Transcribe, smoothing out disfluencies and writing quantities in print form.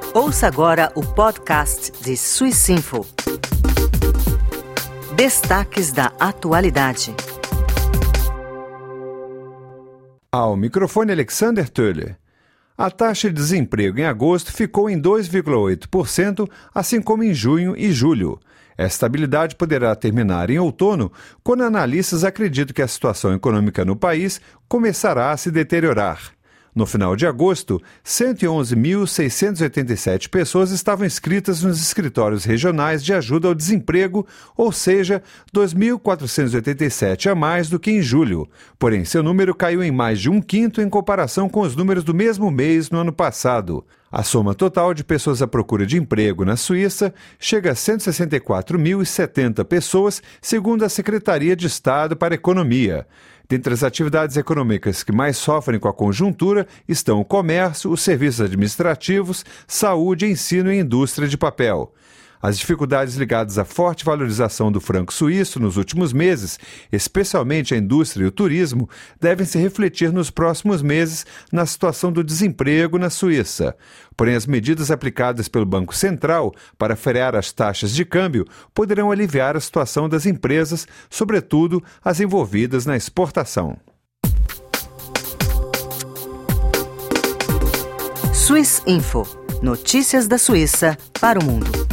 Ouça agora o podcast de Swissinfo. Destaques da atualidade. Ao microfone Alexander Töller. A taxa de desemprego em agosto ficou em 2,8%, assim como em junho e julho. Essa estabilidade poderá terminar em outono, quando analistas acreditam que a situação econômica no país começará a se deteriorar. No final de agosto, 111.687 pessoas estavam inscritas nos escritórios regionais de ajuda ao desemprego, ou seja, 2.487 a mais do que em julho. Porém, seu número caiu em mais de um quinto em comparação com os números do mesmo mês no ano passado. A soma total de pessoas à procura de emprego na Suíça chega a 164.070 pessoas, segundo a Secretaria de Estado para a Economia. Dentre as atividades econômicas que mais sofrem com a conjuntura estão o comércio, os serviços administrativos, saúde, ensino e indústria de papel. As dificuldades ligadas à forte valorização do franco suíço nos últimos meses, especialmente a indústria e o turismo, devem se refletir nos próximos meses na situação do desemprego na Suíça. Porém, as medidas aplicadas pelo Banco Central para frear as taxas de câmbio poderão aliviar a situação das empresas, sobretudo as envolvidas na exportação. Swissinfo. Notícias da Suíça para o mundo.